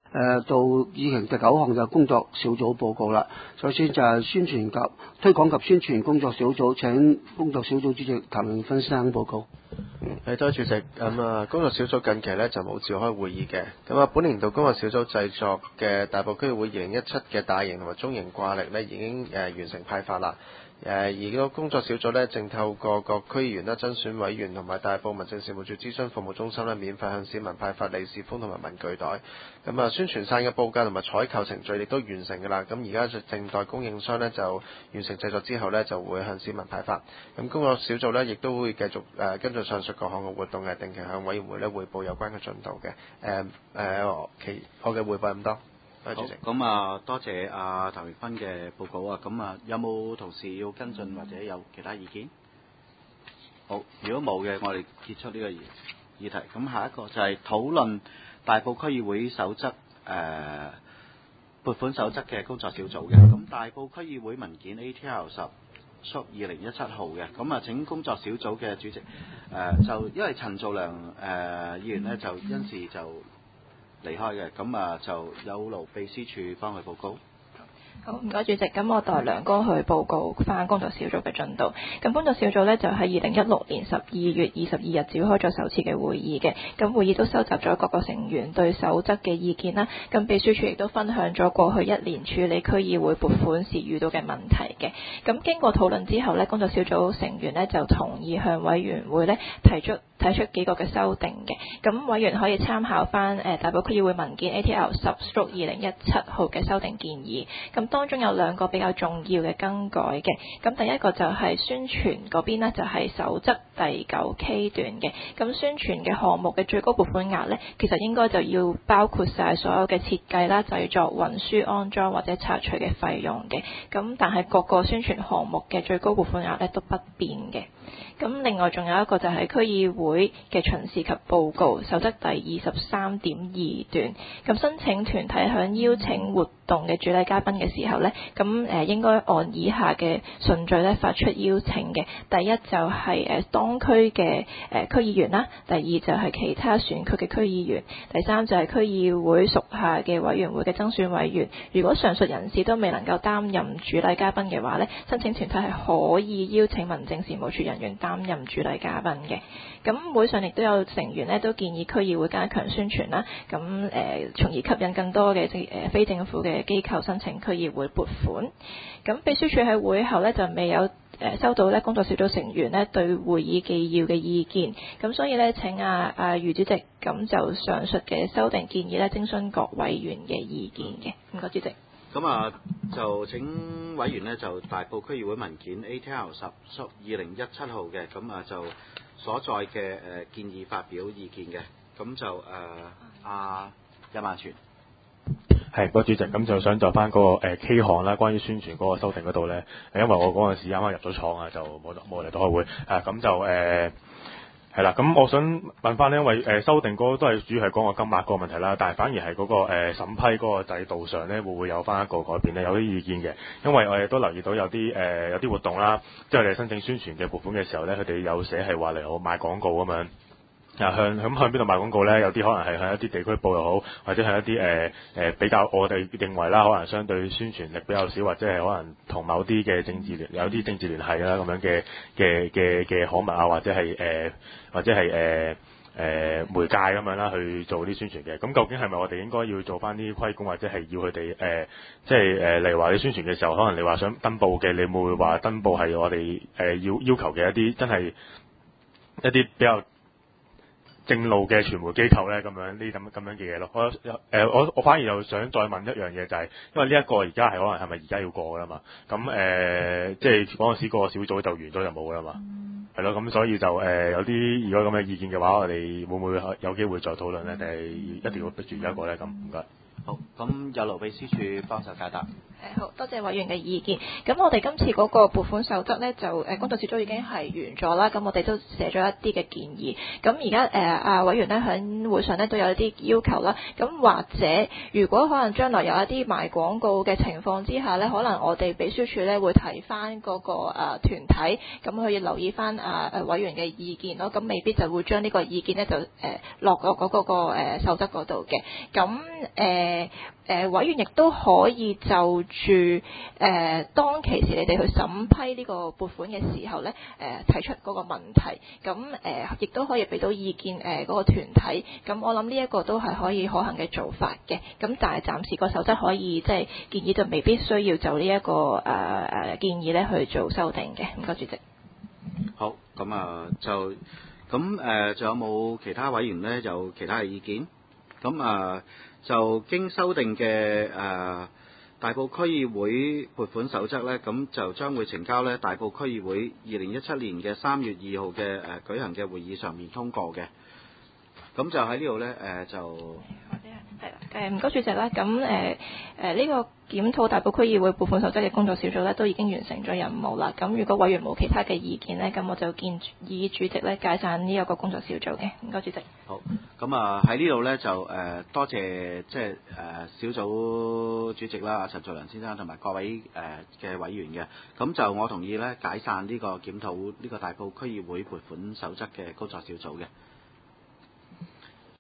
到議程第9項就工作小組報告啦。首先就係宣傳及推廣及宣傳工作小組，請工作小組主席譚永芬先生報告。 多謝主席。工作小組近期呢就冇召開會議嘅。本年度工作小組製作嘅大埔區議會2017嘅大型同埋中型掛曆呢已經完成派發啦。而個工作小組呢，正透過各區議員啦、增選委員同埋大埔民政事務處諮詢服務中心呢，免費向市民派發利是封同埋文具袋。宣傳傘嘅報價同埋採購程序亦都完成㗎啦。而家就正待供應商呢就完成製作之後呢，就會向市民派發。工作小組呢亦都會繼續跟進上述各項嘅活動，定期向委員會呢匯報有關嘅進度嘅。我嘅匯報咁多。 好，多謝譚永芬嘅報告啊。有冇同事要跟進或者有其他意見？好，如果冇嘅，我哋結束呢個議題。下一個就係討論大埔區議會守則撥款守則嘅工作小組嘅。大埔區議會文件 ATL10/2017 號嘅。請工作小組嘅主席就因為陳造良議員呢就因事就離開嘅，就有勞秘書處幫佢報告。 好，唔該主席。我代梁哥去報告翻工作小組嘅進度。工作小組呢，就喺2016年12月22日召開咗首次嘅會議嘅。會議都收集咗各個成員對守則嘅意見啦。秘書處亦都分享咗過去1年處理區議會撥款時遇到嘅問題嘅。經過討論之後呢，工作小組成員呢就同意向委員會呢提出幾個嘅修訂嘅。委員可以參考翻大埔區議會文件 ATL10/2017 號嘅修訂建議。當中有2個比較重要嘅更改嘅。第一個就係宣傳嗰邊呢，就係守則第9K 段嘅。宣傳嘅項目嘅最高撥款額呢，其實應該就要包括晒所有嘅設計啦、製作、運輸、安裝或者拆除嘅費用嘅。但係各個宣傳項目嘅最高撥款額呢都不變嘅。另外仲有一個就係區議會嘅巡視及報告守則第23.2段。申請團體向邀請活動嘅主禮嘉賓嘅時候呢，應該按以下嘅順序呢發出邀請嘅。第一就係當區嘅區議員啦，第二就係其他選區嘅區議員，第三就係區議會屬下嘅委員會嘅增選委員。如果上述人士都未能夠擔任主禮嘉賓嘅話呢，申請團體係可以邀請民政事務處人員擔任主禮嘉賓嘅。會上亦都有成員呢都建議區議會加強宣傳啦，從而吸引更多嘅非政府嘅機構申請區議會撥款。秘書處喺會後呢就未有收到呢工作小組成員呢對會議紀要嘅意見，所以呢請余主席就上述嘅修訂建議呢徵詢各委員嘅意見嘅。唔該主席。 就請委員呢就大埔區議會文件 ATL10/2017 號嘅，就所在嘅建議發表意見嘅。任萬全。 係，主席，就想就翻嗰個K 項啦，關於宣傳嗰個修訂嗰度呢，因為我嗰陣時啱啱入咗廠啊，就冇嚟到開會，係啦，我想問翻呢，因為修訂嗰個都係主要係講個金額嗰個問題啦，但係反而係嗰個審批嗰個制度上呢，會唔會有翻一個改變呢？有啲意見嘅，因為我哋都留意到有啲活動啦，即係我哋申請宣傳嘅撥款嘅時候呢，佢哋有寫係話嚟我賣廣告咁樣。向邊度賣廣告呢？有啲可能係向一啲地區報又好，或者向一啲比較我哋認為啦，可能相對宣傳力比較少，或者係可能同某啲嘅有啲政治聯繫啦咁樣嘅刊物啊，或者係媒介咁樣啦，去做啲宣傳嘅。咁究竟係咪我哋應該要做翻啲規管，或者係要佢哋例如話你宣傳嘅時候，可能你話想登報嘅，你會唔會話登報係我哋要求嘅一啲真係一啲比較正路嘅傳媒機構呢？咁樣嘅嘢咯。我反而又想再問一樣嘢，就係因為呢一個而家係可能係咪而家要過㗎啦嘛？即係嗰陣時個小組就完咗就冇㗎啦嘛。係咯，咁所以就有啲如果咁嘅意見嘅話，我哋會唔會有機會再討論呢？定係一定要逼住一個呢？咁唔該。 好，有勞秘書處幫手解答。 好多謝委員嘅意見。咁我哋今次嗰個撥款守則呢，就工作小組已經係完咗啦。咁我哋都寫咗一啲嘅建議。咁而家委員呢，喺會上呢都有一啲要求啦。咁或者如果可能將來有一啲賣廣告嘅情況之下呢，可能我哋秘書處呢會提翻嗰個團體，咁佢要留意翻委員嘅意見咯。咁未必就會將呢個意見呢就落個守則嗰度嘅。咁委員亦都可以就住當其時你哋去審批呢個撥款嘅時候呢，提出嗰個問題，咁亦都可以俾到意見嗰個團體，咁我諗呢一個都係可以可行嘅做法嘅，咁但係暫時個守則可以即係建議就未必需要就呢一個建議呢去做修訂嘅。唔該主席。 好，咁仲有冇其他委員呢？有其他嘅意見？咁就經修訂嘅大埔區議會撥款守則呢，咁就將會呈交呢大埔區議會2017年嘅3月2號嘅舉行嘅會議上面通過嘅。咁就喺呢度呢， 係啦，唔該主席啦。咁呢個檢討大埔區議會撥款守則嘅工作小組呢，都已經完成咗任務啦。咁如果委員冇其他嘅意見呢，咁我就建議主席呢解散呢一個工作小組嘅。唔該主席。 好，咁喺呢度呢，就多謝即係小組主席啦，陳作良先生同埋各位嘅委員嘅。咁就我同意呢解散呢個檢討呢個大埔區議會撥款守則嘅工作小組嘅。